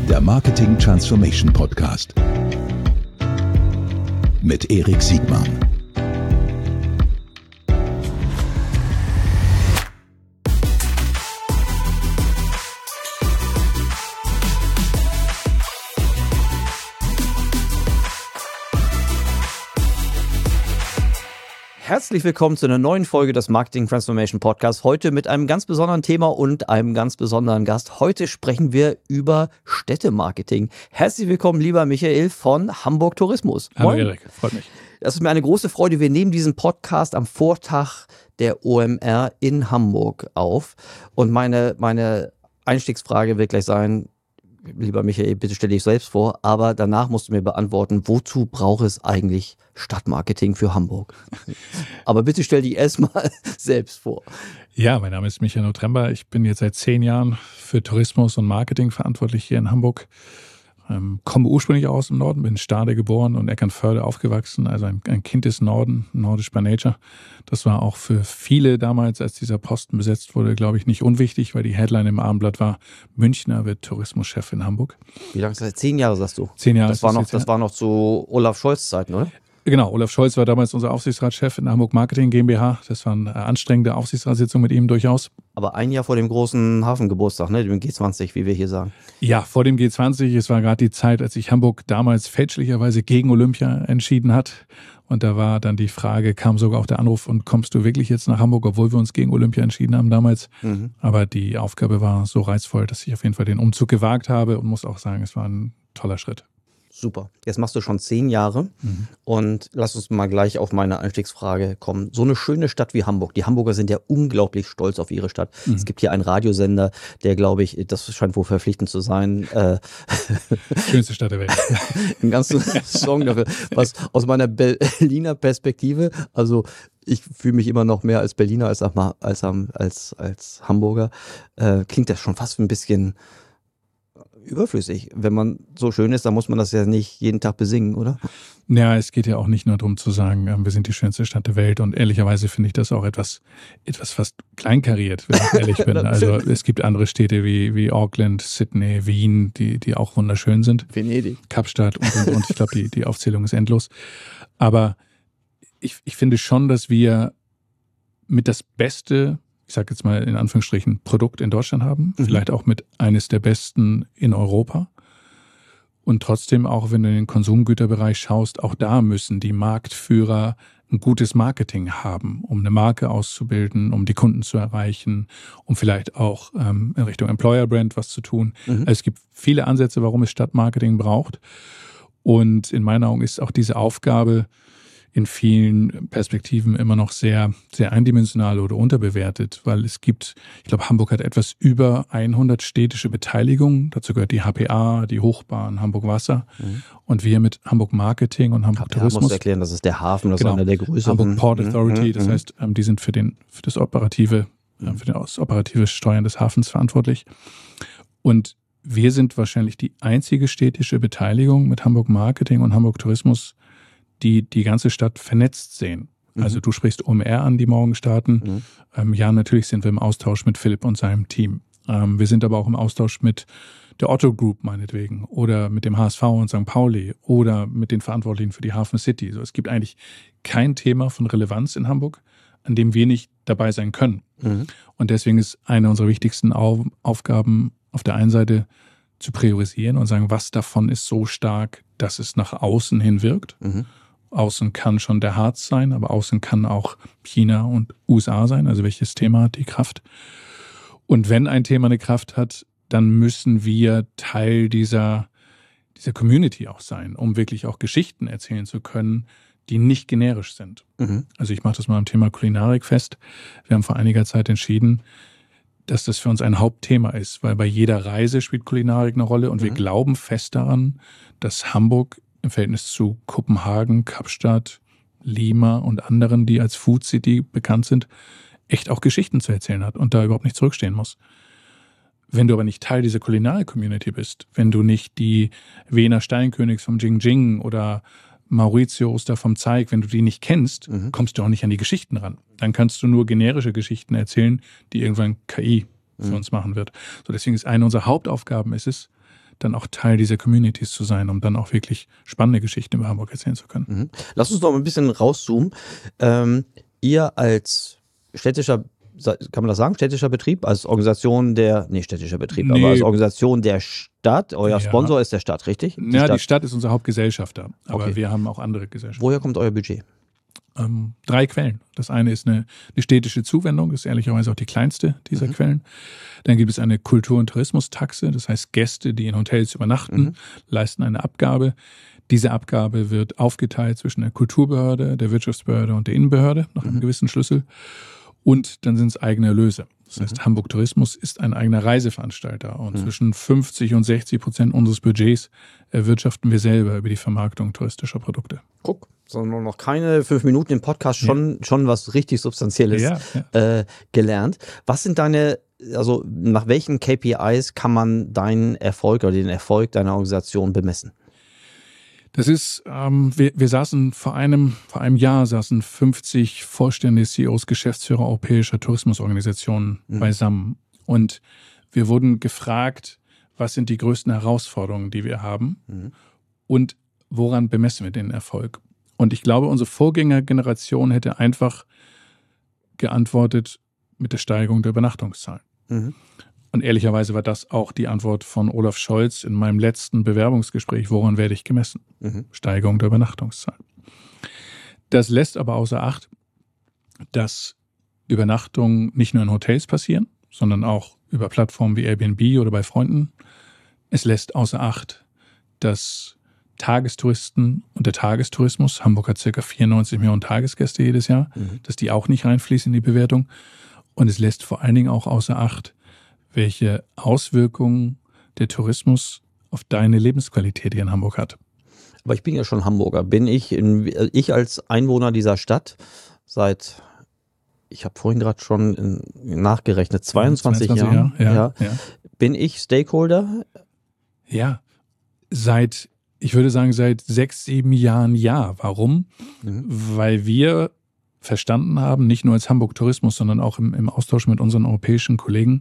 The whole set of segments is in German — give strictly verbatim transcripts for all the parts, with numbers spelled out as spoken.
der Marketing Transformation Podcast mit Erik Siegmann. Herzlich willkommen zu einer neuen Folge des Marketing Transformation Podcasts. Heute mit einem ganz besonderen Thema und einem ganz besonderen Gast. Heute sprechen wir über Städtemarketing. Herzlich willkommen, lieber Michael von Hamburg Tourismus. Hallo Erik, freut mich. Das ist mir eine große Freude. Wir nehmen diesen Podcast am Vortag der O M R in Hamburg auf. Und meine, meine Einstiegsfrage wird gleich sein, lieber Michael, bitte stell dich selbst vor, aber danach musst du mir beantworten, wozu braucht es eigentlich Stadtmarketing für Hamburg? Aber bitte stell dich erstmal selbst vor. Ja, mein Name ist Michael Notrember. Ich bin jetzt seit zehn Jahren für Tourismus und Marketing verantwortlich hier in Hamburg. Ähm, komme ursprünglich aus dem Norden, bin in Stade geboren und Eckernförde aufgewachsen, also ein, ein Kind des Norden, nordisch by nature. Das war auch für viele damals, als dieser Posten besetzt wurde, glaube ich, nicht unwichtig, weil die Headline im Abendblatt war, Münchner wird Tourismuschef in Hamburg. Wie lange ist das? Zehn Jahre, sagst du? Zehn Jahre. Das war noch, das war noch zu Olaf Scholz Zeiten, oder? Genau, Olaf Scholz war damals unser Aufsichtsratschef in Hamburg Marketing GmbH. Das war eine anstrengende Aufsichtsratssitzung mit ihm durchaus. Aber ein Jahr vor dem großen Hafengeburtstag, ne, dem G zwanzig, wie wir hier sagen. Ja, vor dem G zwanzig. Es war gerade die Zeit, als sich Hamburg damals fälschlicherweise gegen Olympia entschieden hat. Und da war dann die Frage, kam sogar auch der Anruf, und kommst du wirklich jetzt nach Hamburg, obwohl wir uns gegen Olympia entschieden haben damals. Mhm. Aber die Aufgabe war so reizvoll, dass ich auf jeden Fall den Umzug gewagt habe und muss auch sagen, es war ein toller Schritt. Super. Jetzt machst du schon zehn Jahre mhm. und lass uns mal gleich auf meine Einstiegsfrage kommen. So eine schöne Stadt wie Hamburg. Die Hamburger sind ja unglaublich stolz auf ihre Stadt. Mhm. Es gibt hier einen Radiosender, der, glaube ich, das scheint wohl verpflichtend zu sein. Äh, Schönste Stadt der Welt. Ein ganzer Song dafür. Was aus meiner Berliner Perspektive, also ich fühle mich immer noch mehr als Berliner als, als, als, als Hamburger, äh, klingt das schon fast ein bisschen überflüssig. Wenn man so schön ist, dann muss man das ja nicht jeden Tag besingen, oder? Ja, es geht ja auch nicht nur darum zu sagen, wir sind die schönste Stadt der Welt, und ehrlicherweise finde ich das auch etwas, etwas fast kleinkariert, wenn ich ehrlich bin. Also es gibt andere Städte wie, wie Auckland, Sydney, Wien, die, die auch wunderschön sind. Venedig. Kapstadt und, und, und. Ich glaube, die, die Aufzählung ist endlos. Aber ich, ich finde schon, dass wir mit das Beste, ich sage jetzt mal in Anführungsstrichen, Produkt in Deutschland haben, mhm. vielleicht auch mit eines der besten in Europa. Und trotzdem, auch wenn du in den Konsumgüterbereich schaust, auch da müssen die Marktführer ein gutes Marketing haben, um eine Marke auszubilden, um die Kunden zu erreichen, um vielleicht auch ähm, in Richtung Employer Brand was zu tun. Mhm. Also es gibt viele Ansätze, warum es Stadtmarketing braucht. Und in meinen Augen ist auch diese Aufgabe in vielen Perspektiven immer noch sehr, sehr eindimensional oder unterbewertet, weil es gibt, ich glaube, Hamburg hat etwas über hundert städtische Beteiligungen. Dazu gehört die H P A, die Hochbahn, Hamburg Wasser. Mhm. Und wir mit Hamburg Marketing und Hamburg H P A Tourismus. Musst du erklären, das ist der Hafen, das genau. ist einer der größeren. Hamburg Port Authority, mhm. das heißt, die sind für, den, für das operative, mhm. für das operative Steuern des Hafens verantwortlich. Und wir sind wahrscheinlich die einzige städtische Beteiligung mit Hamburg Marketing und Hamburg Tourismus, die die ganze Stadt vernetzt sehen. Mhm. Also du sprichst O M R an, die morgen starten. Mhm. Ähm, ja, natürlich sind wir im Austausch mit Philipp und seinem Team. Ähm, wir sind aber auch im Austausch mit der Otto Group meinetwegen oder mit dem H S V und Sankt Pauli oder mit den Verantwortlichen für die Hafen City. So, es gibt eigentlich kein Thema von Relevanz in Hamburg, an dem wir nicht dabei sein können. Mhm. Und deswegen ist eine unserer wichtigsten Au- Aufgaben auf der einen Seite zu priorisieren und sagen, was davon ist so stark, dass es nach außen hin wirkt. Mhm. Außen kann schon der Harz sein, aber außen kann auch China und U S A sein. Also welches Thema hat die Kraft? Und wenn ein Thema eine Kraft hat, dann müssen wir Teil dieser, dieser Community auch sein, um wirklich auch Geschichten erzählen zu können, die nicht generisch sind. Mhm. Also ich mache das mal am Thema Kulinarik fest. Wir haben vor einiger Zeit entschieden, dass das für uns ein Hauptthema ist, weil bei jeder Reise spielt Kulinarik eine Rolle und mhm. wir glauben fest daran, dass Hamburg im Verhältnis zu Kopenhagen, Kapstadt, Lima und anderen, die als Food City bekannt sind, echt auch Geschichten zu erzählen hat und da überhaupt nicht zurückstehen muss. Wenn du aber nicht Teil dieser Kulinar-Community bist, wenn du nicht die Wiener Steinkönigs vom Jing Jing oder Mauritius da vom Zeig, wenn du die nicht kennst, mhm. kommst du auch nicht an die Geschichten ran. Dann kannst du nur generische Geschichten erzählen, die irgendwann K I für mhm. uns machen wird. So, deswegen ist eine unserer Hauptaufgaben ist es, dann auch Teil dieser Communities zu sein, um dann auch wirklich spannende Geschichten über Hamburg erzählen zu können. Mhm. Lass uns noch ein bisschen rauszoomen. Ähm, ihr als städtischer, kann man das sagen, städtischer Betrieb, als Organisation der, nee, städtischer Betrieb, Nee. aber als Organisation der Stadt, euer Ja. Sponsor ist der Stadt, richtig? Die, ja, Stadt. die Stadt ist unser Hauptgesellschafter, aber Okay. wir haben auch andere Gesellschaften. Woher kommt euer Budget? Ähm, drei Quellen. Das eine ist eine, eine städtische Zuwendung, das ist ehrlicherweise auch die kleinste dieser mhm. Quellen. Dann gibt es eine Kultur- und Tourismustaxe, das heißt Gäste, die in Hotels übernachten, mhm. leisten eine Abgabe. Diese Abgabe wird aufgeteilt zwischen der Kulturbehörde, der Wirtschaftsbehörde und der Innenbehörde nach einem mhm. gewissen Schlüssel. Und dann sind es eigene Erlöse. Das heißt, mhm. Hamburg Tourismus ist ein eigener Reiseveranstalter. Und mhm. zwischen fünfzig und sechzig Prozent unseres Budgets erwirtschaften wir selber über die Vermarktung touristischer Produkte. Guck, sondern noch keine fünf Minuten im Podcast schon, ja. schon was richtig Substanzielles ja, ja. Äh, gelernt. Was sind deine, also nach welchen K P Is kann man deinen Erfolg oder den Erfolg deiner Organisation bemessen? Das ist, ähm, wir, wir saßen vor einem, vor einem Jahr saßen fünfzig Vorstände, C E Os, Geschäftsführer europäischer Tourismusorganisationen mhm. beisammen. Und wir wurden gefragt, was sind die größten Herausforderungen, die wir haben mhm. und woran bemessen wir den Erfolg? Und ich glaube, unsere Vorgängergeneration hätte einfach geantwortet mit der Steigerung der Übernachtungszahlen. Mhm. Und ehrlicherweise war das auch die Antwort von Olaf Scholz in meinem letzten Bewerbungsgespräch, woran werde ich gemessen? Mhm. Steigerung der Übernachtungszahlen. Das lässt aber außer Acht, dass Übernachtungen nicht nur in Hotels passieren, sondern auch über Plattformen wie Airbnb oder bei Freunden. Es lässt außer Acht, dass Tagestouristen und der Tagestourismus, Hamburg hat ca. vierundneunzig Millionen Tagesgäste jedes Jahr, mhm. dass die auch nicht reinfließen in die Bewertung. Und es lässt vor allen Dingen auch außer Acht, welche Auswirkungen der Tourismus auf deine Lebensqualität hier in Hamburg hat. Aber ich bin ja schon Hamburger. Bin ich, in, ich als Einwohner dieser Stadt seit, ich habe vorhin gerade schon in, nachgerechnet, zweiundzwanzig, zweiundzwanzig Jahren, Jahre, ja, ja, ja. bin ich Stakeholder? Ja, seit, ich würde sagen, seit sechs, sieben Jahren ja. Warum? Mhm. Weil wir verstanden haben, nicht nur als Hamburg Tourismus, sondern auch im, im Austausch mit unseren europäischen Kollegen,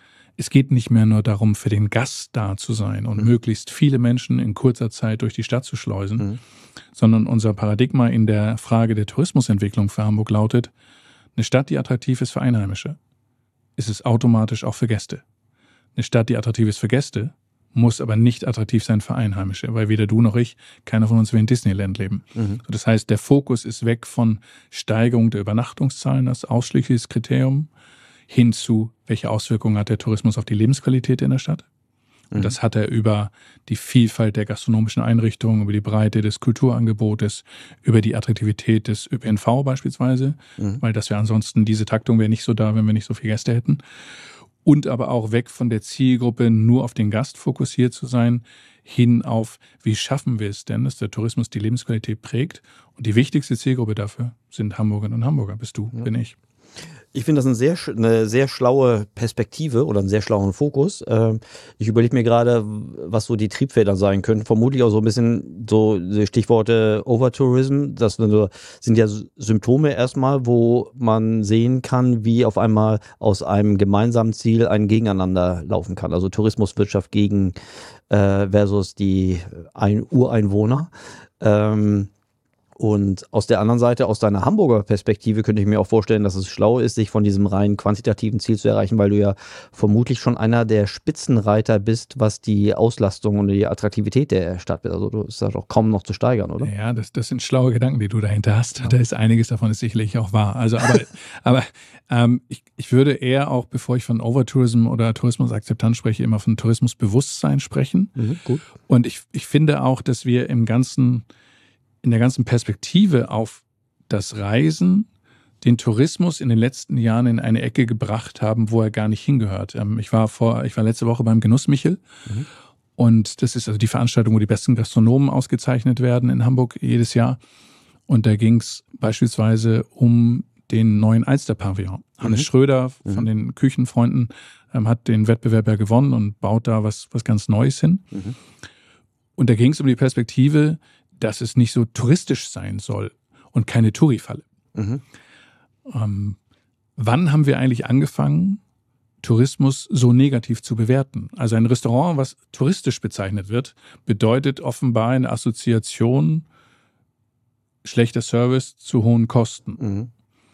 es geht nicht mehr nur darum, für den Gast da zu sein und mhm. möglichst viele Menschen in kurzer Zeit durch die Stadt zu schleusen, mhm. sondern unser Paradigma in der Frage der Tourismusentwicklung für Hamburg lautet, eine Stadt, die attraktiv ist für Einheimische, ist es automatisch auch für Gäste. Eine Stadt, die attraktiv ist für Gäste, muss aber nicht attraktiv sein für Einheimische, weil weder du noch ich, keiner von uns will in Disneyland leben. Mhm. Das heißt, der Fokus ist weg von Steigerung der Übernachtungszahlen als ausschließliches Kriterium, hin zu, welche Auswirkungen hat der Tourismus auf die Lebensqualität in der Stadt. Und mhm. das hat er über die Vielfalt der gastronomischen Einrichtungen, über die Breite des Kulturangebotes, über die Attraktivität des Ö P N V beispielsweise, mhm. weil das wäre ansonsten, diese Taktung wäre nicht so da, wenn wir nicht so viele Gäste hätten. Und aber auch weg von der Zielgruppe, nur auf den Gast fokussiert zu sein, hin auf, wie schaffen wir es denn, dass der Tourismus die Lebensqualität prägt. Und die wichtigste Zielgruppe dafür sind Hamburgerinnen und Hamburger. Bist du, ja. bin ich. Ich finde das eine sehr, eine sehr schlaue Perspektive oder einen sehr schlauen Fokus. Ich überlege mir gerade, was so die Triebfeder sein können. Vermutlich auch so ein bisschen so Stichworte Overtourism. Das sind ja Symptome erstmal, wo man sehen kann, wie auf einmal aus einem gemeinsamen Ziel ein Gegeneinander laufen kann. Also Tourismuswirtschaft gegen äh, versus die ein Ureinwohner. Ähm, Und aus der anderen Seite, aus deiner Hamburger Perspektive, könnte ich mir auch vorstellen, dass es schlau ist, sich von diesem rein quantitativen Ziel zu erreichen, weil du ja vermutlich schon einer der Spitzenreiter bist, was die Auslastung und die Attraktivität der Stadt bist. Also du ist das auch kaum noch zu steigern, oder? Ja, das, das sind schlaue Gedanken, die du dahinter hast. Ja. Da ist einiges davon ist sicherlich auch wahr. Also, aber, aber ähm, ich, ich würde eher auch, bevor ich von Overtourism oder Tourismusakzeptanz spreche, immer von Tourismusbewusstsein sprechen. Mhm, gut. Und ich, ich finde auch, dass wir im ganzen in der ganzen Perspektive auf das Reisen den Tourismus in den letzten Jahren in eine Ecke gebracht haben, wo er gar nicht hingehört. Ich war vor, ich war letzte Woche beim Genussmichel mhm. und das ist also die Veranstaltung, wo die besten Gastronomen ausgezeichnet werden in Hamburg jedes Jahr. Und da ging es beispielsweise um den neuen Alster-Pavillon. Mhm. Hannes Schröder von mhm. den Küchenfreunden ähm, hat den Wettbewerb ja gewonnen und baut da was, was ganz Neues hin. Mhm. Und da ging es um die Perspektive, dass es nicht so touristisch sein soll und keine Touri-Falle. Mhm. Ähm, wann haben wir eigentlich angefangen, Tourismus so negativ zu bewerten. Also ein Restaurant, was touristisch bezeichnet wird, bedeutet offenbar eine Assoziation schlechter Service zu hohen Kosten. Mhm.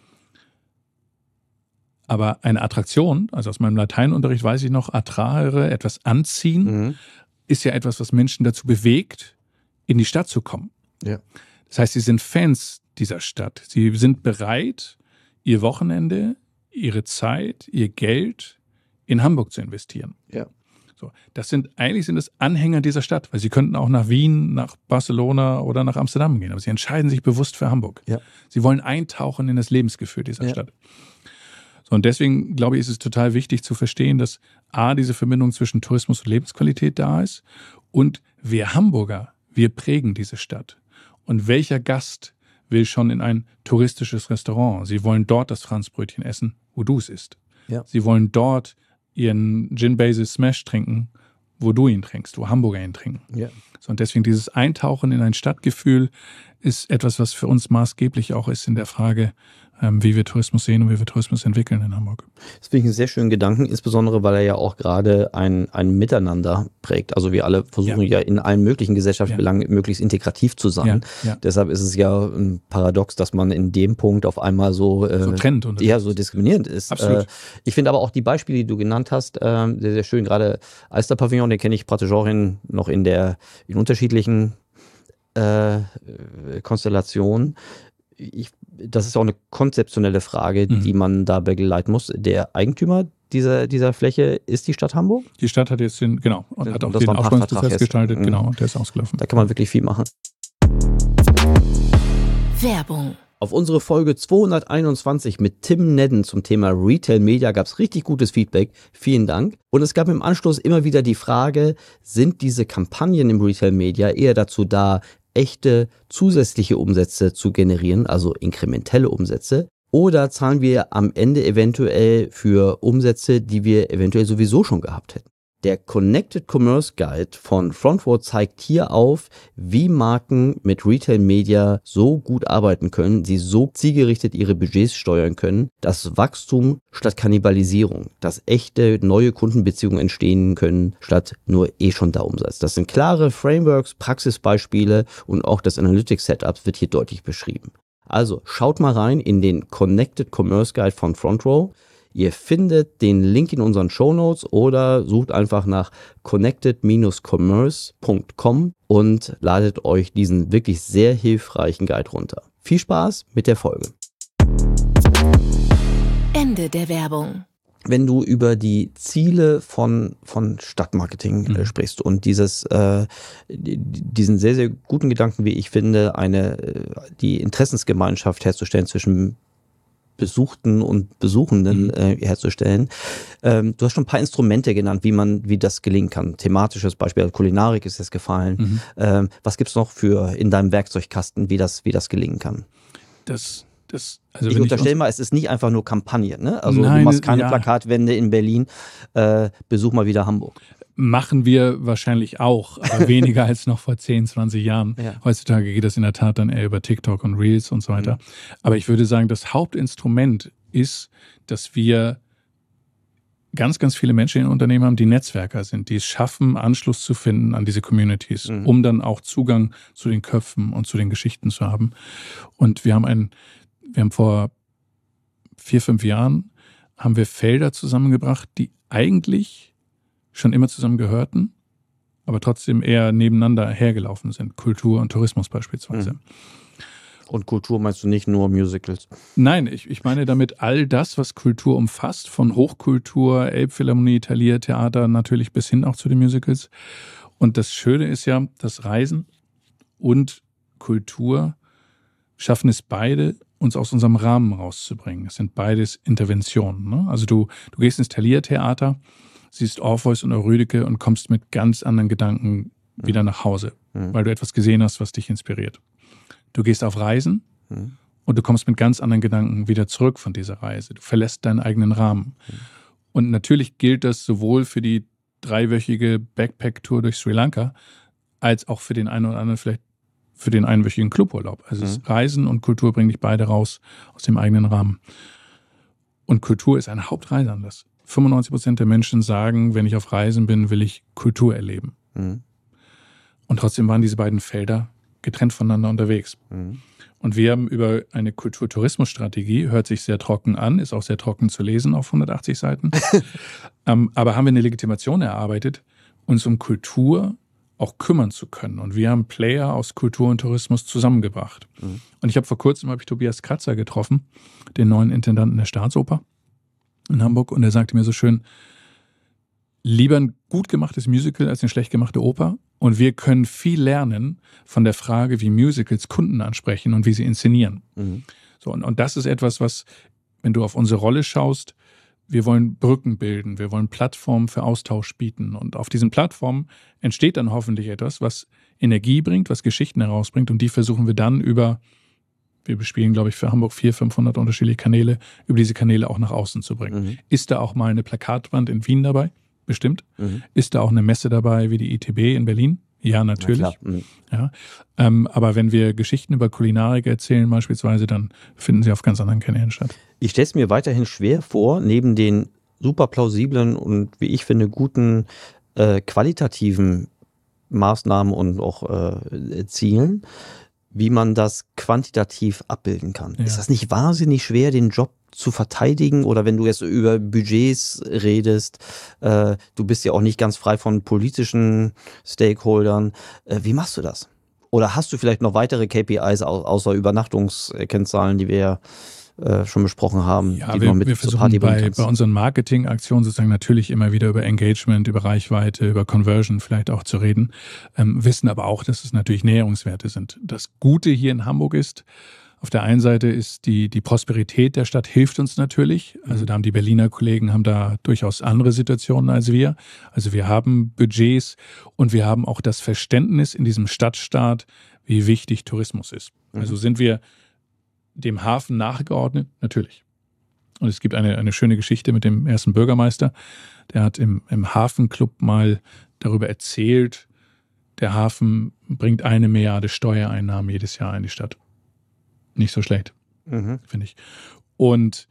Aber eine Attraktion, also aus meinem Lateinunterricht weiß ich noch, attrahre, etwas anziehen, Mhm. ist ja etwas, was Menschen dazu bewegt, in die Stadt zu kommen. Ja. Das heißt, sie sind Fans dieser Stadt. Sie sind bereit, ihr Wochenende, ihre Zeit, ihr Geld in Hamburg zu investieren. Ja. So, das sind, eigentlich sind es Anhänger dieser Stadt, weil sie könnten auch nach Wien, nach Barcelona oder nach Amsterdam gehen, aber sie entscheiden sich bewusst für Hamburg. Ja. Sie wollen eintauchen in das Lebensgefühl dieser Ja. Stadt. So, und deswegen, glaube ich, ist es total wichtig zu verstehen, dass A, diese Verbindung zwischen Tourismus und Lebensqualität da ist und wir Hamburger, wir prägen diese Stadt. Und welcher Gast will schon in ein touristisches Restaurant? Sie wollen dort das Franzbrötchen essen, wo du es isst. Ja. Sie wollen dort ihren Gin Basil Smash trinken, wo du ihn trinkst, wo Hamburger ihn trinken. Ja. So, und deswegen dieses Eintauchen in ein Stadtgefühl ist etwas, was für uns maßgeblich auch ist in der Frage, ähm, wie wir Tourismus sehen und wie wir Tourismus entwickeln in Hamburg. Das finde ich einen sehr schönen Gedanken, insbesondere weil er ja auch gerade ein, ein Miteinander prägt. Also wir alle versuchen ja, Ja. in allen möglichen Gesellschaftsbelangen Ja. möglichst integrativ zu sein. Ja, ja. Deshalb ist es ja ein Paradox, dass man in dem Punkt auf einmal so, äh, So trennt und ja, so diskriminierend ist. Absolut. Äh, ich finde aber auch die Beispiele, die du genannt hast, äh, sehr, sehr schön. Gerade Alster-Pavillon, den kenne ich praktisch auch in, noch in der in unterschiedlichen äh, Konstellationen. Ich, das ist auch eine konzeptionelle Frage, Mhm. die man da begleiten muss. Der Eigentümer dieser, dieser Fläche ist die Stadt Hamburg. Die Stadt hat jetzt den, genau, und Das- hat auch das den war ein Ausstellungsprozess Pachtvertrag jetzt. gestaltet, Mhm. genau, und der ist ausgelaufen. Da kann man wirklich viel machen. Werbung. Auf unsere Folge zweihunderteinundzwanzig mit Tim Nedden zum Thema Retail Media gab es richtig gutes Feedback. Vielen Dank. Und es gab im Anschluss immer wieder die Frage, sind diese Kampagnen im Retail Media eher dazu da, echte zusätzliche Umsätze zu generieren, also inkrementelle Umsätze, oder zahlen wir am Ende eventuell für Umsätze, die wir eventuell sowieso schon gehabt hätten? Der Connected Commerce Guide von Frontrow zeigt hier auf, wie Marken mit Retail Media so gut arbeiten können, sie so zielgerichtet ihre Budgets steuern können, dass Wachstum statt Kannibalisierung, dass echte neue Kundenbeziehungen entstehen können, statt nur eh schon da Umsatz. Das sind klare Frameworks, Praxisbeispiele und auch das Analytics Setup wird hier deutlich beschrieben. Also schaut mal rein in den Connected Commerce Guide von Frontrow. Ihr findet den Link in unseren Shownotes oder sucht einfach nach connected commerce punkt com und ladet euch diesen wirklich sehr hilfreichen Guide runter. Viel Spaß mit der Folge. Ende der Werbung. Wenn du über die Ziele von, von Stadtmarketing Mhm. äh, sprichst und dieses, äh, die- diesen sehr, sehr guten Gedanken, wie ich finde, eine, äh, die Interessensgemeinschaft herzustellen zwischen Besuchten und Besuchenden Mhm. äh, herzustellen. Ähm, du hast schon ein paar Instrumente genannt, wie man, wie das gelingen kann. Thematisches Beispiel, Kulinarik ist jetzt gefallen. Mhm. Ähm, was gibt's noch für in deinem Werkzeugkasten, wie das, wie das gelingen kann? Das, das, also Ich wenn unterstelle uns- mal, es ist nicht einfach nur Kampagne, ne? Also Nein, du machst keine ja. Plakatwände in Berlin, äh, besuch mal wieder Hamburg. Machen wir wahrscheinlich auch, aber weniger als noch vor zehn, zwanzig Jahren. Ja. Heutzutage geht das in der Tat dann eher über TikTok und Reels und so weiter. Aber ich würde sagen, das Hauptinstrument ist, dass wir ganz, ganz viele Menschen in Unternehmen haben, die Netzwerker sind, die es schaffen, Anschluss zu finden an diese Communities, Mhm. um dann auch Zugang zu den Köpfen und zu den Geschichten zu haben. Und wir haben ein, wir haben vor vier, fünf Jahren haben wir Felder zusammengebracht, die eigentlich schon immer zusammen gehörten, aber trotzdem eher nebeneinander hergelaufen sind. Kultur und Tourismus beispielsweise. Mhm. Und Kultur meinst du nicht nur Musicals? Nein, ich, ich meine damit all das, was Kultur umfasst, von Hochkultur, Elbphilharmonie, Thalia, Theater, natürlich bis hin auch zu den Musicals. Und das Schöne ist ja, dass Reisen und Kultur schaffen es beide, uns aus unserem Rahmen rauszubringen. Es sind beides Interventionen. Ne? Also du, du gehst ins Thalia-Theater, siehst Orpheus und Eurydike und kommst mit ganz anderen Gedanken wieder nach Hause, Mhm. weil du etwas gesehen hast, was dich inspiriert. Du gehst auf Reisen Mhm. und du kommst mit ganz anderen Gedanken wieder zurück von dieser Reise. Du verlässt deinen eigenen Rahmen. Mhm. Und natürlich gilt das sowohl für die dreiwöchige Backpack-Tour durch Sri Lanka, als auch für den einen oder anderen vielleicht für den einwöchigen Cluburlaub. Also es Mhm. Reisen und Kultur bringen dich beide raus aus dem eigenen Rahmen. Und Kultur ist ein Hauptreiseanlass. fünfundneunzig Prozent der Menschen sagen, wenn ich auf Reisen bin, will ich Kultur erleben. Mhm. Und trotzdem waren diese beiden Felder getrennt voneinander unterwegs. Mhm. Und wir haben über eine Kulturtourismusstrategie, hört sich sehr trocken an, ist auch sehr trocken zu lesen auf hundertachtzig Seiten, ähm, aber haben wir eine Legitimation erarbeitet, uns um Kultur auch kümmern zu können. Und wir haben Player aus Kultur und Tourismus zusammengebracht. Mhm. Und ich habe vor kurzem habe ich Tobias Kratzer getroffen, den neuen Intendanten der Staatsoper in Hamburg, und er sagte mir so schön, lieber ein gut gemachtes Musical als eine schlecht gemachte Oper. Und wir können viel lernen von der Frage, wie Musicals Kunden ansprechen und wie sie inszenieren. Mhm. So, und, und das ist etwas, was, wenn du auf unsere Rolle schaust, wir wollen Brücken bilden, wir wollen Plattformen für Austausch bieten. Und auf diesen Plattformen entsteht dann hoffentlich etwas, was Energie bringt, was Geschichten herausbringt. Und die versuchen wir dann über, wir bespielen, glaube ich, für Hamburg vierhundert, fünfhundert unterschiedliche Kanäle, über diese Kanäle auch nach außen zu bringen. Mhm. Ist da auch mal eine Plakatwand in Wien dabei? Bestimmt. Mhm. Ist da auch eine Messe dabei wie die I T B in Berlin? Ja, natürlich. Na mhm. ja, ähm, aber wenn wir Geschichten über Kulinarik erzählen beispielsweise, dann finden sie auf ganz anderen Kanälen statt. Ich stelle es mir weiterhin schwer vor, neben den super plausiblen und, wie ich finde, guten äh, qualitativen Maßnahmen und auch äh, Zielen, wie man das quantitativ abbilden kann. Ja. Ist das nicht wahnsinnig schwer, den Job zu verteidigen? Oder wenn du jetzt über Budgets redest, äh, du bist ja auch nicht ganz frei von politischen Stakeholdern. Äh, wie machst du das? Oder hast du vielleicht noch weitere K P Is au- außer Übernachtungskennzahlen, die wir äh, schon besprochen haben? Ja, die wir, noch mit wir versuchen bei, bei unseren Marketingaktionen sozusagen natürlich immer wieder über Engagement, über Reichweite, über Conversion vielleicht auch zu reden, ähm, wissen aber auch, dass es natürlich Näherungswerte sind. Das Gute hier in Hamburg ist, auf der einen Seite ist die, die Prosperität der Stadt hilft uns natürlich. Also da haben die Berliner Kollegen haben da durchaus andere Situationen als wir. Also wir haben Budgets und wir haben auch das Verständnis in diesem Stadtstaat, wie wichtig Tourismus ist. Mhm. Also sind wir dem Hafen nachgeordnet? Natürlich. Und es gibt eine, eine schöne Geschichte mit dem ersten Bürgermeister. Der hat im, im Hafenclub mal darüber erzählt, der Hafen bringt eine Milliarde Steuereinnahmen jedes Jahr in die Stadt. Nicht so schlecht, mhm. finde ich. Und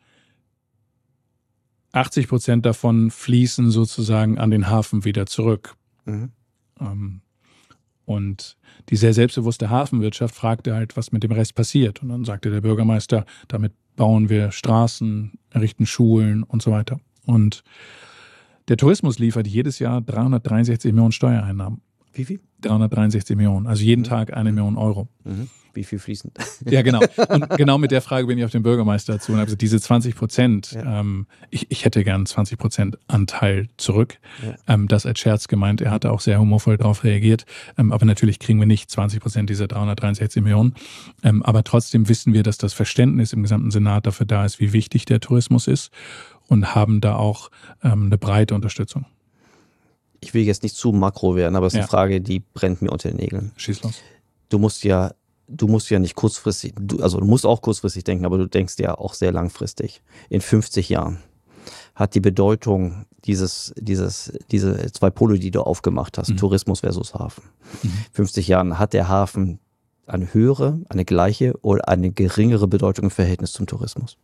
achtzig Prozent davon fließen sozusagen an den Hafen wieder zurück. Mhm. Ähm, und die sehr selbstbewusste Hafenwirtschaft fragte halt, was mit dem Rest passiert. Und dann sagte der Bürgermeister, damit bauen wir Straßen, errichten Schulen und so weiter. Und der Tourismus liefert jedes Jahr dreihundertdreiundsechzig Millionen Steuereinnahmen. Wie viel? dreihundertdreiundsechzig Millionen, also jeden mhm. Tag eine Million Euro. Mhm. Wie viel fließen? Ja, genau. Und genau mit der Frage bin ich auf den Bürgermeister zu und habe gesagt, diese zwanzig Prozent, ja. ähm, ich, ich hätte gern zwanzig Prozent Anteil zurück. Ja. Ähm, das als Scherz gemeint. Er hatte auch sehr humorvoll darauf reagiert. Ähm, aber natürlich kriegen wir nicht zwanzig Prozent dieser dreihundertdreiundsechzig Millionen. Ähm, aber trotzdem wissen wir, dass das Verständnis im gesamten Senat dafür da ist, wie wichtig der Tourismus ist, und haben da auch ähm, eine breite Unterstützung. Ich will jetzt nicht zu makro werden, aber es ist ja. eine Frage, die brennt mir unter den Nägeln. Schieß los. Du musst ja Du musst ja nicht kurzfristig, du, also du musst auch kurzfristig denken, aber du denkst ja auch sehr langfristig. In fünfzig Jahren hat die Bedeutung dieses, dieses, diese zwei Pole, die du aufgemacht hast, mhm. Tourismus versus Hafen. Mhm. fünfzig Jahren hat der Hafen eine höhere, eine gleiche oder eine geringere Bedeutung im Verhältnis zum Tourismus?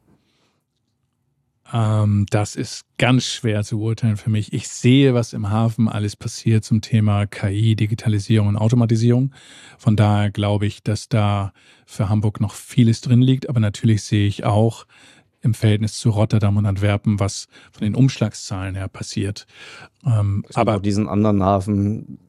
Ähm, das ist ganz schwer zu beurteilen für mich. Ich sehe, was im Hafen alles passiert zum Thema K I, Digitalisierung und Automatisierung. Von daher glaube ich, dass da für Hamburg noch vieles drin liegt. Aber natürlich sehe ich auch im Verhältnis zu Rotterdam und Antwerpen, was von den Umschlagszahlen her passiert. Ähm, aber diesen anderen Hafen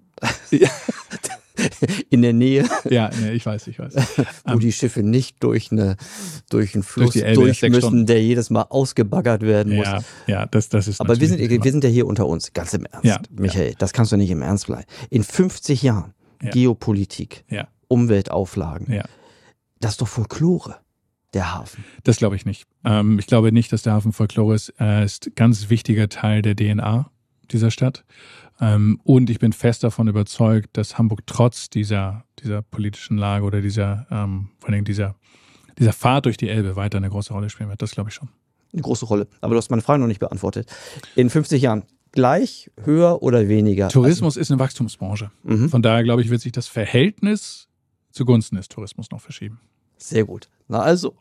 in der Nähe. Ja, nee, ich weiß, ich weiß. Wo um, die Schiffe nicht durch, eine, durch einen Fluss durch, durch müssen, der jedes Mal ausgebaggert werden muss. Ja, ja das, das ist Aber wir sind, wir sind ja hier unter uns, ganz im Ernst. Ja, Michael, ja. Das kannst du nicht im Ernst bleiben. In fünfzig Jahren ja. Geopolitik, ja. Umweltauflagen, ja. das ist doch Folklore, der Hafen. Das glaube ich nicht. Ähm, ich glaube nicht, dass der Hafen Folklore ist. Er ist ein ganz wichtiger Teil der D N A dieser Stadt. Ähm, und ich bin fest davon überzeugt, dass Hamburg trotz dieser, dieser politischen Lage oder dieser, ähm, vor allem dieser, dieser Fahrt durch die Elbe weiter eine große Rolle spielen wird. Das glaube ich schon. Eine große Rolle. Aber du hast meine Frage noch nicht beantwortet. In fünfzig Jahren gleich, höher oder weniger? Tourismus also, ist eine Wachstumsbranche. Mhm. Von daher glaube ich, wird sich das Verhältnis zugunsten des Tourismus noch verschieben. Sehr gut. Na also.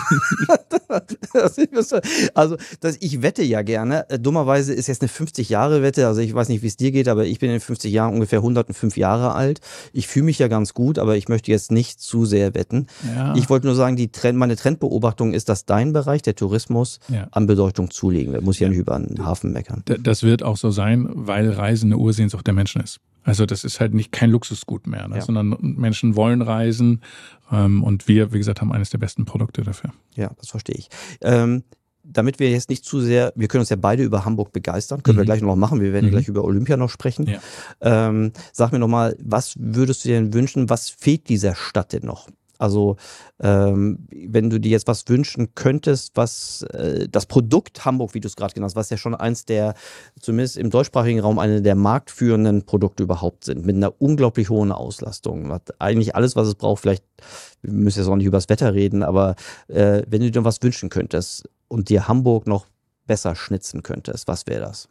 also, das, ich wette ja gerne. Dummerweise ist jetzt eine fünfzig-Jahre-Wette. Also ich weiß nicht, wie es dir geht, aber ich bin in fünfzig Jahren ungefähr hundertfünf Jahre alt. Ich fühle mich ja ganz gut, aber ich möchte jetzt nicht zu sehr wetten. Ja. Ich wollte nur sagen, die Trend, meine Trendbeobachtung ist, dass dein Bereich, der Tourismus, ja. an Bedeutung zulegen wird. Muss ja nicht über einen Hafen meckern. Das wird auch so sein, weil Reisen eine Ursehnsucht der Menschen ist. Also das ist halt nicht kein Luxusgut mehr, ne? Ja. Sondern Menschen wollen reisen ähm, und wir, wie gesagt, haben eines der besten Produkte dafür. Ja, das verstehe ich. Ähm, damit wir jetzt nicht zu sehr, wir können uns ja beide über Hamburg begeistern, können mhm. wir gleich noch machen, wir werden mhm. gleich über Olympia noch sprechen. Ja. Ähm, sag mir nochmal, was würdest du dir denn wünschen, was fehlt dieser Stadt denn noch? Also ähm, wenn du dir jetzt was wünschen könntest, was äh, das Produkt Hamburg, wie du es gerade genannt hast, was ja schon eins der, zumindest im deutschsprachigen Raum, eine der marktführenden Produkte überhaupt sind, mit einer unglaublich hohen Auslastung. Hat eigentlich alles, was es braucht, vielleicht, wir müssen jetzt auch nicht über das Wetter reden, aber äh, wenn du dir was wünschen könntest und dir Hamburg noch besser schnitzen könntest, was wäre das?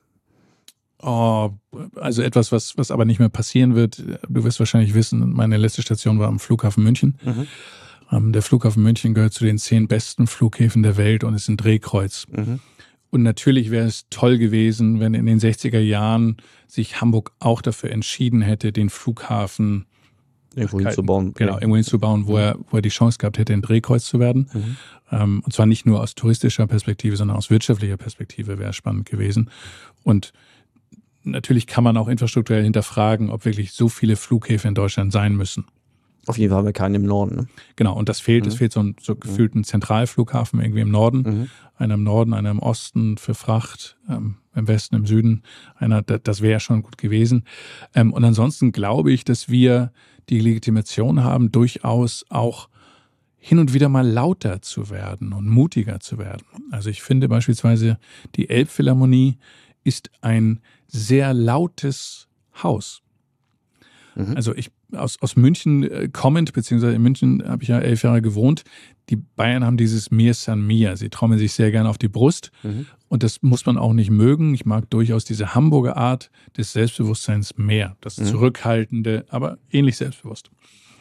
Oh, also etwas, was, was aber nicht mehr passieren wird. Du wirst wahrscheinlich wissen, meine letzte Station war am Flughafen München. Mhm. Ähm, der Flughafen München gehört zu den zehn besten Flughäfen der Welt und ist ein Drehkreuz. Mhm. Und natürlich wäre es toll gewesen, wenn in den sechziger Jahren sich Hamburg auch dafür entschieden hätte, den Flughafen irgendwo hinzubauen. Genau, irgendwo hinzubauen, wo er, wo er die Chance gehabt hätte, ein Drehkreuz zu werden. Mhm. Ähm, und zwar nicht nur aus touristischer Perspektive, sondern aus wirtschaftlicher Perspektive wäre spannend gewesen. Und natürlich kann man auch infrastrukturell hinterfragen, ob wirklich so viele Flughäfen in Deutschland sein müssen. Auf jeden Fall haben wir keinen im Norden. Ne? Genau, und das fehlt. Es mhm. fehlt so ein so gefühlten Zentralflughafen irgendwie im Norden. Mhm. Einer im Norden, einer im Osten für Fracht, ähm, im Westen, im Süden. Einer, das wäre schon gut gewesen. Ähm, und ansonsten glaube ich, dass wir die Legitimation haben, durchaus auch hin und wieder mal lauter zu werden und mutiger zu werden. Also ich finde beispielsweise, die Elbphilharmonie ist ein sehr lautes Haus. Mhm. Also ich aus, aus München kommend, beziehungsweise in München habe ich ja elf Jahre gewohnt, die Bayern haben dieses Mir San Mir. Sie trommeln sich sehr gerne auf die Brust mhm. und das muss man auch nicht mögen. Ich mag durchaus diese Hamburger Art des Selbstbewusstseins mehr. Das mhm. Zurückhaltende, aber ähnlich selbstbewusst.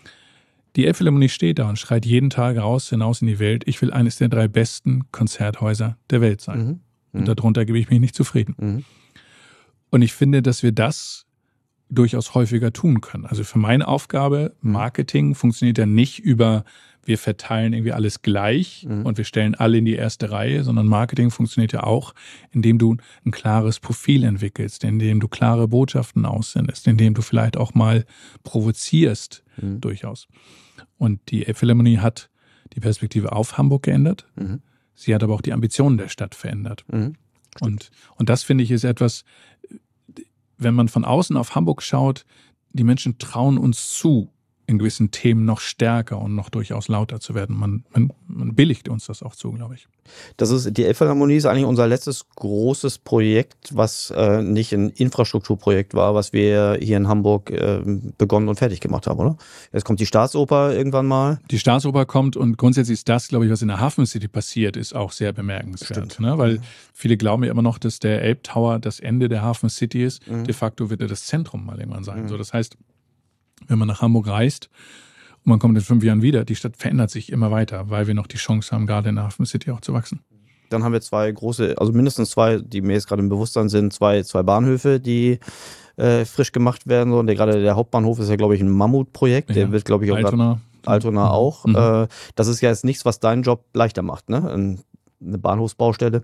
Die Elbphilharmonie steht da und schreit jeden Tag raus, hinaus in die Welt. Ich will eines der drei besten Konzerthäuser der Welt sein. Mhm. Und darunter gebe ich mich nicht zufrieden. Mhm. Und ich finde, dass wir das durchaus häufiger tun können. Also für meine Aufgabe, Marketing funktioniert ja nicht über, wir verteilen irgendwie alles gleich mhm. und wir stellen alle in die erste Reihe, sondern Marketing funktioniert ja auch, indem du ein klares Profil entwickelst, indem du klare Botschaften aussendest, indem du vielleicht auch mal provozierst, mhm. durchaus. Und die Elbphilharmonie hat die Perspektive auf Hamburg geändert. Mhm. Sie hat aber auch die Ambitionen der Stadt verändert. Mhm. Und, und das, finde ich, ist etwas, wenn man von außen auf Hamburg schaut, die Menschen trauen uns zu, in gewissen Themen noch stärker und noch durchaus lauter zu werden. Man, man, man billigt uns das auch zu, glaube ich. Das ist, die Elbphilharmonie ist eigentlich unser letztes großes Projekt, was äh, nicht ein Infrastrukturprojekt war, was wir hier in Hamburg äh, begonnen und fertig gemacht haben, oder? Jetzt kommt die Staatsoper irgendwann mal. Die Staatsoper kommt und grundsätzlich ist das, glaube ich, was in der Hafen City passiert, ist auch sehr bemerkenswert. Ne? Weil viele glauben ja immer noch, dass der Elbtower das Ende der Hafen City ist. Mhm. De facto wird er das Zentrum mal irgendwann sein. Mhm. So, das heißt, wenn man nach Hamburg reist und man kommt in fünf Jahren wieder, die Stadt verändert sich immer weiter, weil wir noch die Chance haben, gerade in der Hafen City auch zu wachsen. Dann haben wir zwei große, also mindestens zwei, die mir jetzt gerade im Bewusstsein sind, zwei, zwei Bahnhöfe, die äh, frisch gemacht werden. Und der, gerade der Hauptbahnhof ist ja, glaube ich, ein Mammutprojekt. Der ja, wird, glaube ich, auch Altona. Altona mhm. auch. Mhm. Äh, das ist ja jetzt nichts, was deinen Job leichter macht, ne? Ein, eine Bahnhofsbaustelle?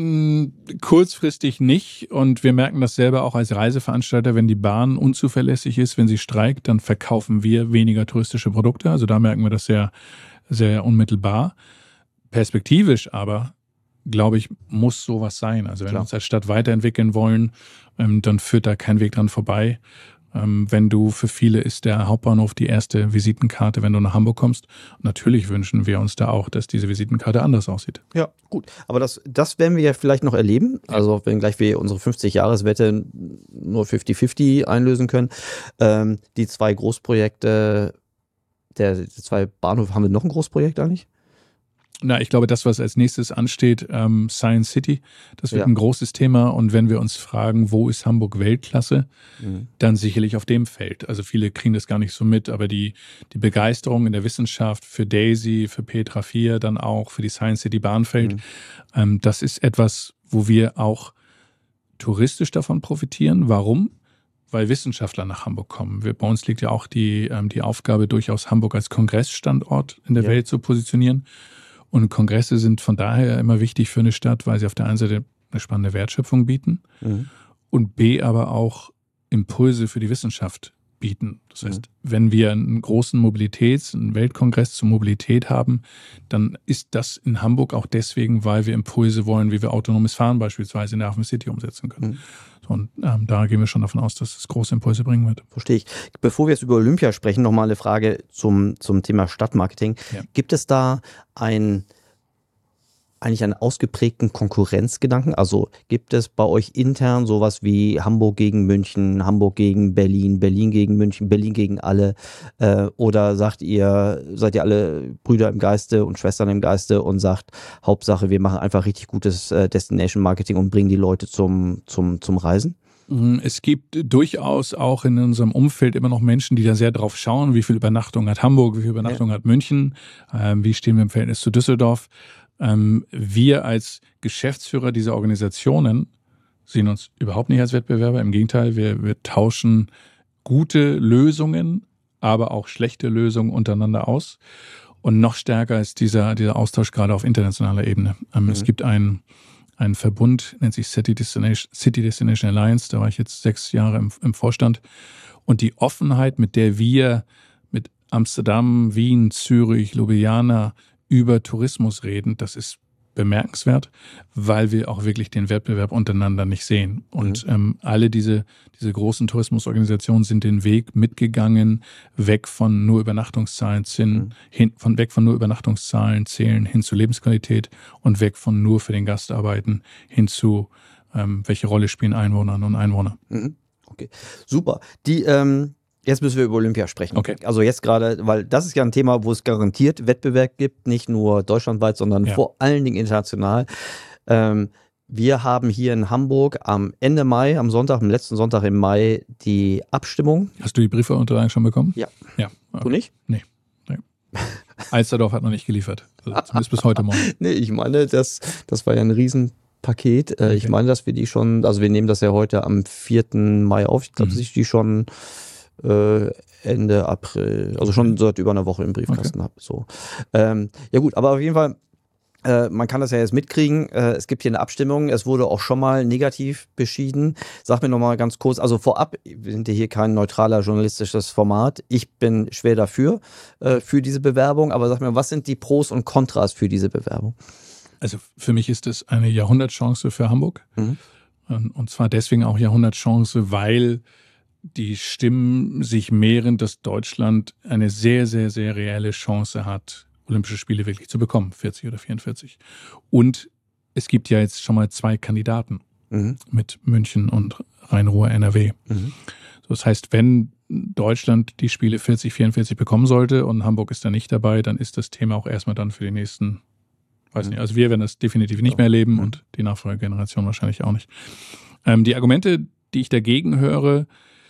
Kurzfristig nicht, und wir merken das selber auch als Reiseveranstalter, wenn die Bahn unzuverlässig ist, wenn sie streikt, dann verkaufen wir weniger touristische Produkte, also da merken wir das sehr, sehr unmittelbar. Perspektivisch aber, glaube ich, muss sowas sein. Also wenn Klar. wir uns als Stadt weiterentwickeln wollen, dann führt da kein Weg dran vorbei. Wenn du, für viele ist der Hauptbahnhof die erste Visitenkarte, wenn du nach Hamburg kommst. Natürlich wünschen wir uns da auch, dass diese Visitenkarte anders aussieht. Ja, gut. Aber das, das werden wir ja vielleicht noch erleben. Also wenn gleich wir unsere fünfzig-Jahres-Wette nur fünfzig fünfzig einlösen können. Ähm, die zwei Großprojekte, der die zwei Bahnhöfe, haben wir noch ein Großprojekt eigentlich? Na, ich glaube, das, was als nächstes ansteht, ähm, Science City, das wird Ja. ein großes Thema. Und wenn wir uns fragen, wo ist Hamburg Weltklasse, Mhm. dann sicherlich auf dem Feld. Also viele kriegen das gar nicht so mit, aber die, die Begeisterung in der Wissenschaft für Daisy, für Petra vier, dann auch für die Science City Bahnfeld, Mhm. ähm, das ist etwas, wo wir auch touristisch davon profitieren. Warum? Weil Wissenschaftler nach Hamburg kommen. Wir, bei uns liegt ja auch die, ähm, die Aufgabe, durchaus Hamburg als Kongressstandort in der Ja. Welt zu positionieren. Und Kongresse sind von daher immer wichtig für eine Stadt, weil sie auf der einen Seite eine spannende Wertschöpfung bieten Mhm. und B, aber auch Impulse für die Wissenschaft bieten. Das heißt, Mhm. wenn wir einen großen Mobilitäts-, einen Weltkongress zur Mobilität haben, dann ist das in Hamburg auch deswegen, weil wir Impulse wollen, wie wir autonomes Fahren beispielsweise in der Hafen City umsetzen können. Mhm. So, und ähm, da gehen wir schon davon aus, dass es große Impulse bringen wird. Verstehe ich. Bevor wir jetzt über Olympia sprechen, nochmal eine Frage zum, zum Thema Stadtmarketing. Ja. Gibt es da ein, eigentlich einen ausgeprägten Konkurrenzgedanken? Also gibt es bei euch intern sowas wie Hamburg gegen München, Hamburg gegen Berlin, Berlin gegen München, Berlin gegen alle? Äh, oder sagt ihr, seid ihr alle Brüder im Geiste und Schwestern im Geiste und sagt, Hauptsache, wir machen einfach richtig gutes äh, Destination Marketing und bringen die Leute zum, zum, zum Reisen? Es gibt durchaus auch in unserem Umfeld immer noch Menschen, die da sehr drauf schauen, wie viel Übernachtung hat Hamburg, wie viel Übernachtung ja. hat München, ähm, wie stehen wir im Verhältnis zu Düsseldorf. Ähm, wir als Geschäftsführer dieser Organisationen sehen uns überhaupt nicht als Wettbewerber. Im Gegenteil, wir, wir tauschen gute Lösungen, aber auch schlechte Lösungen untereinander aus. Und noch stärker ist dieser, dieser Austausch gerade auf internationaler Ebene. Ähm, mhm. Es gibt einen Ein Verbund, nennt sich City Destination, City Destination Alliance, da war ich jetzt sechs Jahre im, im Vorstand. Und die Offenheit, mit der wir mit Amsterdam, Wien, Zürich, Ljubljana über Tourismus reden, das ist bemerkenswert, weil wir auch wirklich den Wettbewerb untereinander nicht sehen. Und mhm. ähm, alle diese, diese großen Tourismusorganisationen sind den Weg mitgegangen, weg von nur Übernachtungszahlen hin, mhm. hin, von weg von nur Übernachtungszahlen zählen hin zu Lebensqualität und weg von nur für den Gast arbeiten hin zu ähm, welche Rolle spielen Einwohnerinnen und Einwohner. Mhm. Okay, super. Die ähm Jetzt müssen wir über Olympia sprechen. Okay. Also jetzt gerade, weil das ist ja ein Thema, wo es garantiert Wettbewerb gibt, nicht nur deutschlandweit, sondern ja. vor allen Dingen international. Ähm, wir haben hier in Hamburg am Ende Mai, am Sonntag, am letzten Sonntag im Mai, die Abstimmung. Hast du die Briefe-Unterlagen schon bekommen? Ja. ja. Okay. Du nicht? Nee. nee. Alsterdorf hat noch nicht geliefert. Also zumindest bis heute Morgen. Nee, ich meine, das, das war ja ein riesen Paket. Äh, okay. Ich meine, dass wir die schon, also wir nehmen das ja heute am vierten Mai auf. Ich glaube, mhm. dass ich die schon Ende April, also schon seit über einer Woche im Briefkasten okay. habe. So. Ähm, ja gut, aber auf jeden Fall, äh, man kann das ja jetzt mitkriegen. Äh, es gibt hier eine Abstimmung. Es wurde auch schon mal negativ beschieden. Sag mir nochmal ganz kurz, also vorab, wir sind ja hier kein neutraler journalistisches Format. Ich bin schwer dafür, äh, für diese Bewerbung. Aber sag mir, was sind die Pros und Kontras für diese Bewerbung? Also für mich ist es eine Jahrhundertchance für Hamburg. Mhm. Und zwar deswegen auch Jahrhundertchance, weil die Stimmen sich mehren, dass Deutschland eine sehr, sehr, sehr reelle Chance hat, Olympische Spiele wirklich zu bekommen, vierzig oder vierundvierzig. Und es gibt ja jetzt schon mal zwei Kandidaten mhm. mit München und Rhein-Ruhr N R W. Mhm. Das heißt, wenn Deutschland die Spiele vierzig, vierundvierzig bekommen sollte und Hamburg ist da nicht dabei, dann ist das Thema auch erstmal dann für die nächsten, weiß mhm. nicht, also wir werden das definitiv nicht mehr erleben mhm. und die Nachfolgegeneration wahrscheinlich auch nicht. Ähm, die Argumente, die ich dagegen höre,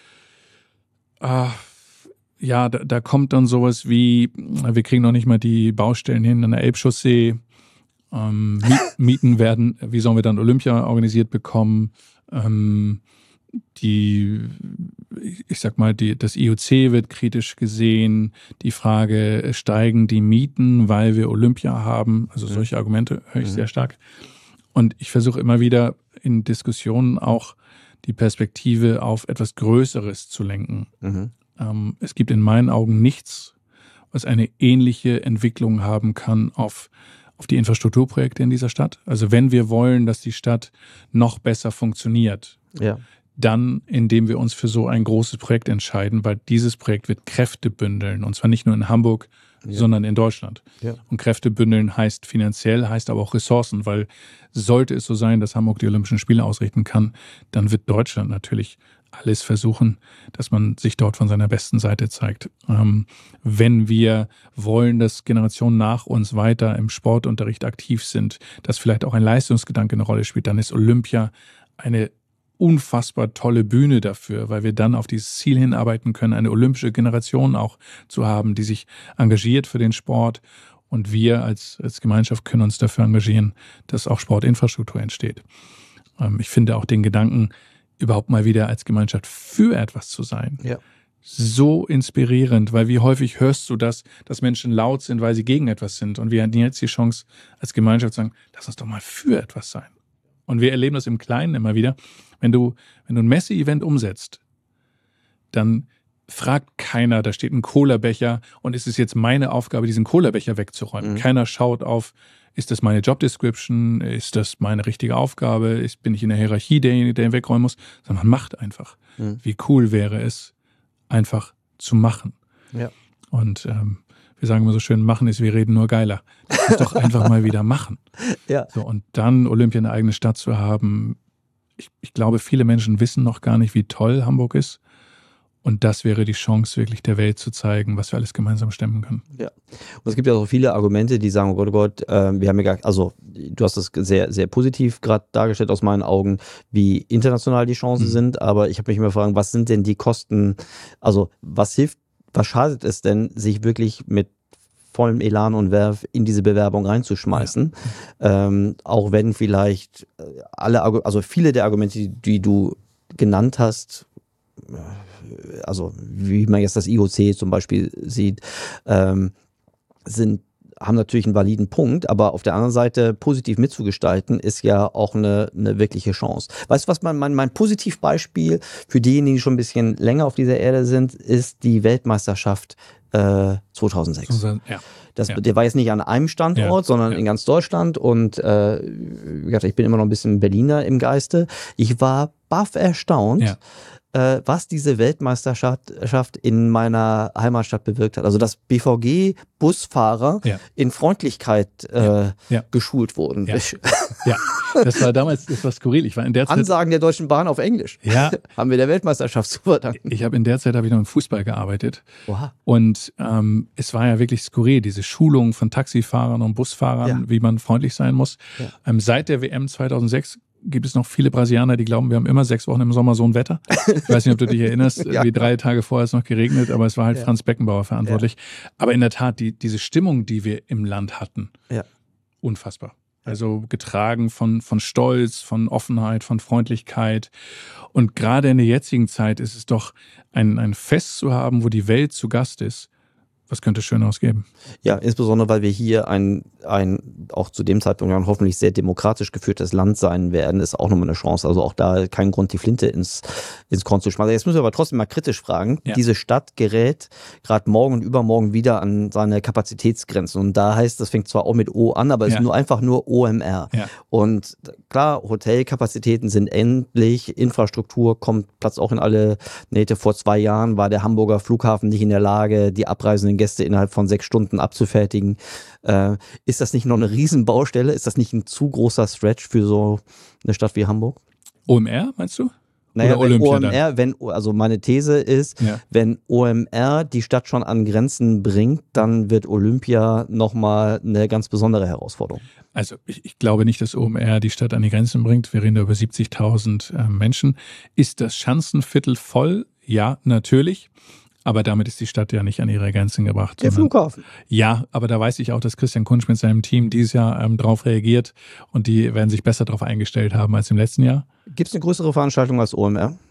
Ah, ja, da, da kommt dann sowas wie, wir kriegen noch nicht mal die Baustellen hin an der Elbchaussee, ähm, Mieten werden, wie sollen wir dann Olympia organisiert bekommen, ähm, die, ich sag mal, die, das I O C wird kritisch gesehen, die Frage, steigen die Mieten, weil wir Olympia haben, also solche Argumente höre ich mhm. sehr stark. Und ich versuche immer wieder in Diskussionen auch die Perspektive auf etwas Größeres zu lenken. Mhm. Ähm, es gibt in meinen Augen nichts, was eine ähnliche Entwicklung haben kann auf, auf die Infrastrukturprojekte in dieser Stadt. Also wenn wir wollen, dass die Stadt noch besser funktioniert, ja. dann indem wir uns für so ein großes Projekt entscheiden, weil dieses Projekt wird Kräfte bündeln. Und zwar nicht nur in Hamburg, ja. sondern in Deutschland. Ja. Und Kräfte bündeln heißt finanziell, heißt aber auch Ressourcen, weil sollte es so sein, dass Hamburg die Olympischen Spiele ausrichten kann, dann wird Deutschland natürlich alles versuchen, dass man sich dort von seiner besten Seite zeigt. Ähm, wenn wir wollen, dass Generationen nach uns weiter im Sportunterricht aktiv sind, dass vielleicht auch ein Leistungsgedanke eine Rolle spielt, dann ist Olympia eine unfassbar tolle Bühne dafür, weil wir dann auf dieses Ziel hinarbeiten können, eine olympische Generation auch zu haben, die sich engagiert für den Sport. Und wir als, als Gemeinschaft können uns dafür engagieren, dass auch Sportinfrastruktur entsteht. Ähm, ich finde auch den Gedanken, überhaupt mal wieder als Gemeinschaft für etwas zu sein, Ja. so inspirierend, weil wie häufig hörst du das, dass Menschen laut sind, weil sie gegen etwas sind. Und wir hatten jetzt die Chance, als Gemeinschaft zu sagen, lass uns doch mal für etwas sein. Und wir erleben das im Kleinen immer wieder. Wenn du, wenn du ein Messe-Event umsetzt, dann fragt keiner, da steht ein Cola-Becher und ist es jetzt meine Aufgabe, diesen Cola-Becher wegzuräumen. Mhm. Keiner schaut auf, ist das meine Job-Description, ist das meine richtige Aufgabe, ist, bin ich in der Hierarchie derjenige, der ihn wegräumen muss, sondern man macht einfach. Mhm. Wie cool wäre es, einfach zu machen. Ja. Und ähm, wir sagen immer so schön, machen ist, wir reden nur geiler. Das ist doch einfach mal wieder machen. Ja. So, und dann Olympia eine eigene Stadt zu haben. Ich, ich glaube, viele Menschen wissen noch gar nicht, wie toll Hamburg ist. Und das wäre die Chance, wirklich der Welt zu zeigen, was wir alles gemeinsam stemmen können. Ja. Und es gibt ja auch viele Argumente, die sagen, oh Gott, oh Gott, äh, wir haben ja gar, also du hast das sehr, sehr positiv gerade dargestellt aus meinen Augen, wie international die Chancen mhm. sind. Aber ich habe mich immer gefragt, was sind denn die Kosten, also was hilft, was schadet es denn, sich wirklich mit vollem Elan und Werf in diese Bewerbung reinzuschmeißen, ja. ähm, auch wenn vielleicht alle, also viele der Argumente, die, die du genannt hast, also wie man jetzt das I O C zum Beispiel sieht, ähm, sind, haben natürlich einen validen Punkt, aber auf der anderen Seite positiv mitzugestalten, ist ja auch eine, eine wirkliche Chance. Weißt du, was mein, mein, mein Positivbeispiel für diejenigen, die schon ein bisschen länger auf dieser Erde sind, ist die Weltmeisterschaft äh, zweitausendsechs. Ja. Das, ja. Der war jetzt nicht an einem Standort, ja. sondern ja. in ganz Deutschland und äh, wie gesagt, ich bin immer noch ein bisschen Berliner im Geiste. Ich war baff erstaunt, ja. äh, was diese Weltmeisterschaft in meiner Heimatstadt bewirkt hat. Also dass B V G-Busfahrer ja. in Freundlichkeit äh, ja. Ja. geschult wurden. Ja. ja, das war damals, das war skurril. Ich war in der Zeit, Ansagen der Deutschen Bahn auf Englisch. Ja. Haben wir der Weltmeisterschaft zu verdanken. Ich habe in der Zeit habe ich noch im Fußball gearbeitet. Oha. Und ähm, es war ja wirklich skurril, diese Schulung von Taxifahrern und Busfahrern, ja. wie man freundlich sein muss. Ja. Ähm, seit der W M zweitausendsechs gibt es noch viele Brasilianer, die glauben, wir haben immer sechs Wochen im Sommer so ein Wetter. Ich weiß nicht, ob du dich erinnerst, ja. wie drei Tage vorher es noch geregnet, aber es war halt ja. Franz Beckenbauer verantwortlich. Ja. Aber in der Tat, die, diese Stimmung, die wir im Land hatten, ja. unfassbar. Also getragen von, von Stolz, von Offenheit, von Freundlichkeit. Und gerade in der jetzigen Zeit ist es doch ein, ein Fest zu haben, wo die Welt zu Gast ist. Was könnte es Schöneres geben? Ja, insbesondere, weil wir hier ein, ein auch zu dem Zeitpunkt ein hoffentlich sehr demokratisch geführtes Land sein werden, ist auch nochmal eine Chance. Also auch da kein Grund, die Flinte ins, ins Korn zu schmeißen. Jetzt müssen wir aber trotzdem mal kritisch fragen. Ja. Diese Stadt gerät gerade morgen und übermorgen wieder an seine Kapazitätsgrenzen. Und da heißt, das fängt zwar auch mit O an, aber es ja. ist nur einfach nur O M R. Ja. Und klar, Hotelkapazitäten sind endlich, Infrastruktur kommt Platz auch in alle Nähte. Vor zwei Jahren war der Hamburger Flughafen nicht in der Lage, die abreisenden Gäste innerhalb von sechs Stunden abzufertigen. Äh, ist das nicht noch eine Riesenbaustelle? Ist das nicht ein zu großer Stretch für so eine Stadt wie Hamburg? O M R, meinst du? Naja, Oder wenn O M R, wenn, also meine These ist, ja. wenn O M R die Stadt schon an Grenzen bringt, dann wird Olympia nochmal eine ganz besondere Herausforderung. Also ich, ich glaube nicht, dass O M R die Stadt an die Grenzen bringt. Wir reden da über siebzigtausend äh, Menschen. Ist das Schanzenviertel voll? Ja, natürlich. Aber damit ist die Stadt ja nicht an ihre Grenzen gebracht. Der Flughafen. Ja, aber da weiß ich auch, dass Christian Kunsch mit seinem Team dieses Jahr ähm, drauf reagiert und die werden sich besser darauf eingestellt haben als im letzten Jahr. Gibt es eine größere Veranstaltung als O M R?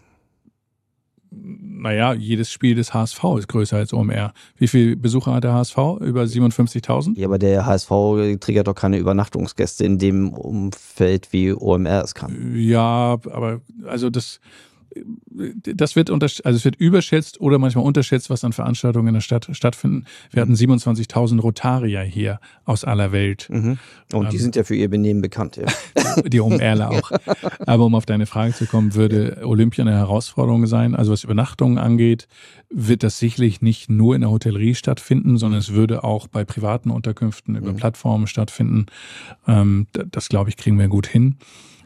Naja, jedes Spiel des H S V ist größer als O M R. Wie viele Besucher hat der H S V? Über siebenundfünfzigtausend? Ja, aber der H S V triggert doch keine Übernachtungsgäste in dem Umfeld, wie O M R es kann. Ja, aber also das... Das wird, untersch- also es wird überschätzt oder manchmal unterschätzt, was an Veranstaltungen in der Stadt stattfinden. Wir hatten siebenundzwanzigtausend Rotarier hier aus aller Welt. Mhm. Und ähm, die sind ja für ihr Benehmen bekannt. Ja. Die OMRler auch. Aber um auf deine Frage zu kommen, würde Olympia eine Herausforderung sein? Also was Übernachtungen angeht, wird das sicherlich nicht nur in der Hotellerie stattfinden, sondern es würde auch bei privaten Unterkünften über mhm. Plattformen stattfinden. Ähm, das, glaube ich, kriegen wir gut hin.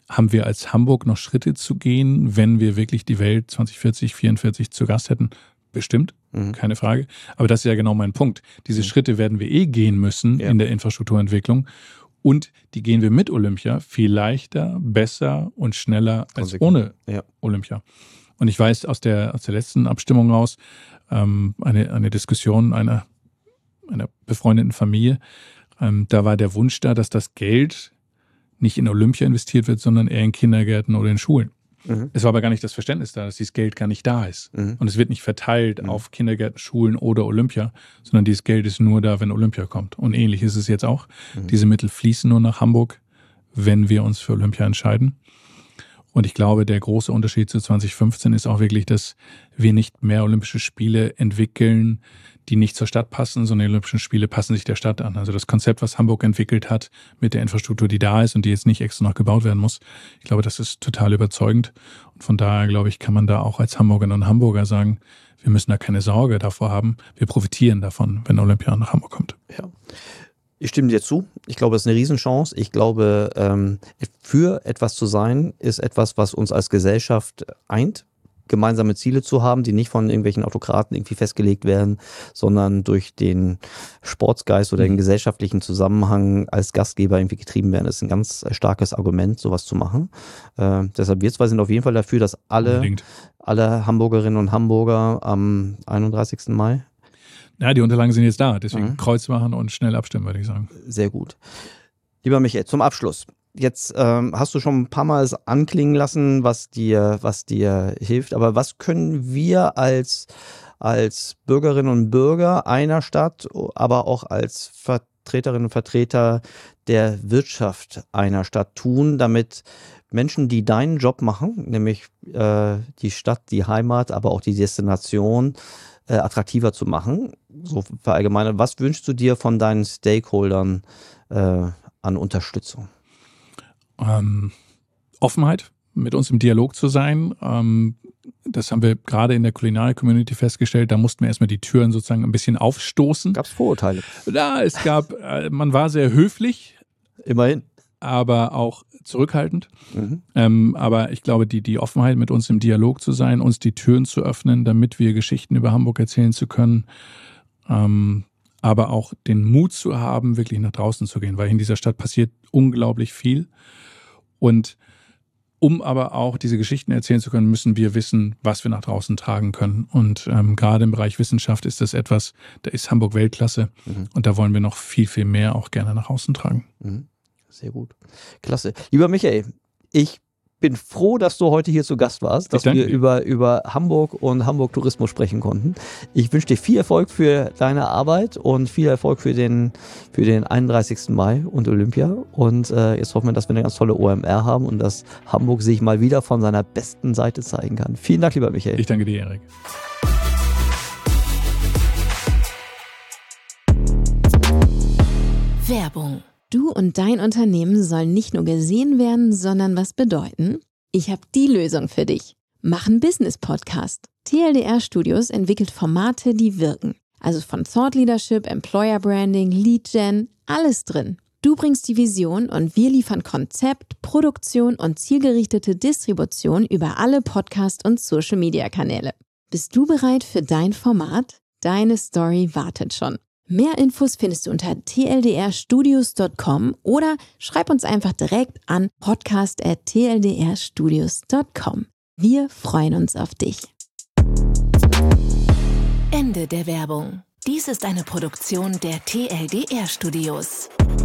Haben wir als Hamburg noch Schritte zu gehen, wenn wir wirklich die Welt zwanzig vierzig, vierundvierzig zu Gast hätten? Bestimmt, mhm. keine Frage. Aber das ist ja genau mein Punkt. Diese mhm. Schritte werden wir eh gehen müssen ja. in der Infrastrukturentwicklung. Und die gehen wir mit Olympia viel leichter, besser und schneller als ohne ja. Olympia. Und ich weiß aus der, aus der letzten Abstimmung raus, ähm, eine, eine Diskussion einer, einer befreundeten Familie, ähm, da war der Wunsch da, dass das Geld nicht in Olympia investiert wird, sondern eher in Kindergärten oder in Schulen. Mhm. Es war aber gar nicht das Verständnis da, dass dieses Geld gar nicht da ist. Mhm. Und es wird nicht verteilt mhm. auf Kindergärten, Schulen oder Olympia, sondern dieses Geld ist nur da, wenn Olympia kommt. Und ähnlich ist es jetzt auch. Mhm. Diese Mittel fließen nur nach Hamburg, wenn wir uns für Olympia entscheiden. Und ich glaube, der große Unterschied zu zwanzig fünfzehn ist auch wirklich, dass wir nicht mehr Olympische Spiele entwickeln, die nicht zur Stadt passen, sondern die Olympischen Spiele passen sich der Stadt an. Also das Konzept, was Hamburg entwickelt hat mit der Infrastruktur, die da ist und die jetzt nicht extra noch gebaut werden muss, ich glaube, das ist total überzeugend. Und von daher, glaube ich, kann man da auch als Hamburgerinnen und Hamburger sagen, wir müssen da keine Sorge davor haben. Wir profitieren davon, wenn Olympia nach Hamburg kommt. Ja. Ich stimme dir zu. Ich glaube, es ist eine Riesenchance. Ich glaube, ähm, für etwas zu sein, ist etwas, was uns als Gesellschaft eint. Gemeinsame Ziele zu haben, die nicht von irgendwelchen Autokraten irgendwie festgelegt werden, sondern durch den Sportsgeist oder den gesellschaftlichen Zusammenhang als Gastgeber irgendwie getrieben werden. Das ist ein ganz starkes Argument, sowas zu machen. Äh, deshalb wir zwei sind auf jeden Fall dafür, dass alle, alle Hamburgerinnen und Hamburger am einunddreißigsten Mai Ja, die Unterlagen sind jetzt da, deswegen mhm. Kreuz machen und schnell abstimmen, würde ich sagen. Sehr gut. Lieber Michael, zum Abschluss. Jetzt ähm, hast du schon ein paar Mal es anklingen lassen, was dir, was dir hilft. Aber was können wir als, als Bürgerinnen und Bürger einer Stadt, aber auch als Vertreterinnen und Vertreter der Wirtschaft einer Stadt tun, damit Menschen, die deinen Job machen, nämlich äh, die Stadt, die Heimat, aber auch die Destination, äh, attraktiver zu machen? So verallgemeinert. Was wünschst du dir von deinen Stakeholdern äh, an Unterstützung? Ähm, Offenheit, mit uns im Dialog zu sein. Ähm, das haben wir gerade in der Kulinarik-Community festgestellt. Da mussten wir erstmal die Türen sozusagen ein bisschen aufstoßen. Gab es Vorurteile? Ja, es gab, äh, man war sehr höflich. Immerhin. Aber auch zurückhaltend. Mhm. Ähm, aber ich glaube, die, die Offenheit, mit uns im Dialog zu sein, uns die Türen zu öffnen, damit wir Geschichten über Hamburg erzählen zu können, ähm, aber auch den Mut zu haben, wirklich nach draußen zu gehen, weil in dieser Stadt passiert unglaublich viel. Und um aber auch diese Geschichten erzählen zu können, müssen wir wissen, was wir nach draußen tragen können. Und ähm, gerade im Bereich Wissenschaft ist das etwas, da ist Hamburg Weltklasse. Mhm. Und da wollen wir noch viel, viel mehr auch gerne nach außen tragen. Mhm. Sehr gut. Klasse. Lieber Michael, ich bin froh, dass du heute hier zu Gast warst, dass wir über, über Hamburg und Hamburg Tourismus sprechen konnten. Ich wünsche dir viel Erfolg für deine Arbeit und viel Erfolg für den, für den einunddreißigsten Mai und Olympia. Und äh, jetzt hoffen wir, dass wir eine ganz tolle O M R haben und dass Hamburg sich mal wieder von seiner besten Seite zeigen kann. Vielen Dank, lieber Michael. Ich danke dir, Erik. Werbung. Du und dein Unternehmen sollen nicht nur gesehen werden, sondern was bedeuten? Ich habe die Lösung für dich. Mach einen Business-Podcast. T L D R Studios entwickelt Formate, die wirken. Also von Thought Leadership, Employer Branding, Lead Gen, alles drin. Du bringst die Vision und wir liefern Konzept, Produktion und zielgerichtete Distribution über alle Podcast- und Social-Media-Kanäle. Bist du bereit für dein Format? Deine Story wartet schon. Mehr Infos findest du unter t l d r studios dot com oder schreib uns einfach direkt an podcast at t l d r studios dot com. Wir freuen uns auf dich. Ende der Werbung. Dies ist eine Produktion der T L D R Studios.